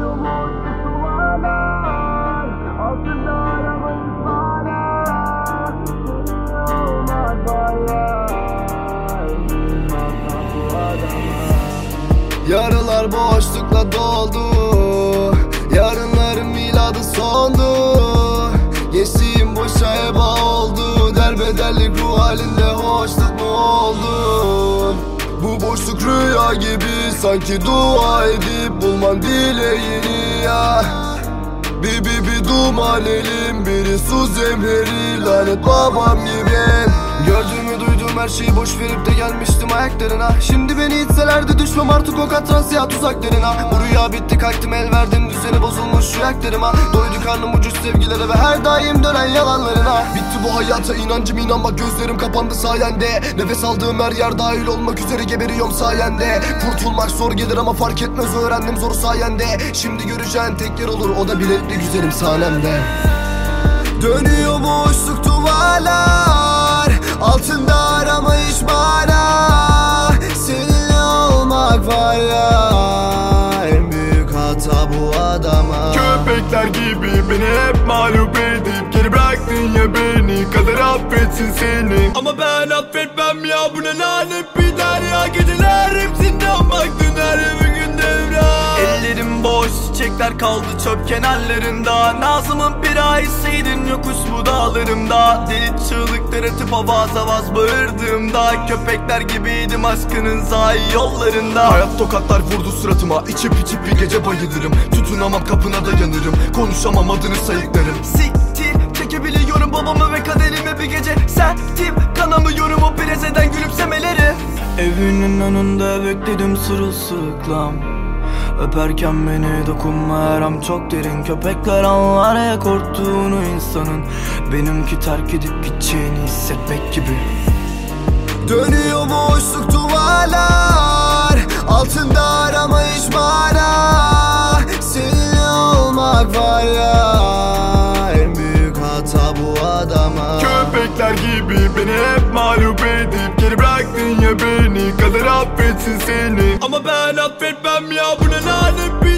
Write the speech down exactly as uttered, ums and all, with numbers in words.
Yaralar boşlukla doldu, yarınların miladı sondu. Gençliğim boşa heba oldu, derbederlik ruh halinde hoşluk mu oldun? Bu boşluk rüya gibi, sanki dua edip bulman dileğini ya. Bir bir bir duman elim, biri su zemheri, lanet babam gibi. Gördüğümü duyduğum her şeyi boş verip de gelmiştim ayaklarına. Şimdi beni itselerdi düşmem artık o katran siyah tuzaklarına. Bu rüya bitti, kalktım el verdim düzeni bozulmuş şu yaklarıma. Doydu karnım ucuz sevgilere ve her daim dönen yalanlarına. Bitti bu hayata inancım, inanmak gözlerim kapandı sayende. Nefes aldığım her yer dahil olmak üzere geberiyorum sayende. Kurtulmak zor gelir ama fark etmez, öğrendim zor sayende. Şimdi göreceğin tek yer olur, o da biletli güzelim sahnemde. Dönüyor boşluk duvarlar, altında arama hiç mana. Seninle olmak var ya, en büyük hata bu adama. Köpekler gibi beni hep mağlup edip geri bıraktın ya beni, kader affetsin seni. Ama ben affetmem ya, bu ne lanet bir derya. Geceler hepsinden baktın her bir gün devran. Ellerim boş, çiçekler kaldı çöp kenarlarında. Nazım'ın bir ayseydin yokuş bu dağlarımda. Deli çığlıklar atıp avaz avaz bağırdığımda, köpekler gibiydim aşkının zayi yollarında. Hayat tokatlar vurdu suratıma, içip içip bir gece bayılırım. Tutunamam kapına dayanırım, konuşamam adını sayıklarım. Siktir çekebiliyorum babamı ve kaderimi bir gece. Sertim kanamıyorum o prezeden gülümsemeleri. Evinin önünde bekledim sırılsıklam, öperken beni dokunma her an çok derin. Köpekler anlar ya korktuğunu insanın, benimki terk edip gideceğini hissetmek gibi. Dönüyor boşluk duvarlar, altında arama hiç mana. Seninle olmak var ya, en büyük hata bu adama. Köpekler gibi beni hep mağlup edip geri bıraktın ya beni, kader affetsin seni. Ama ben affetmem ya, bu ne lanet bir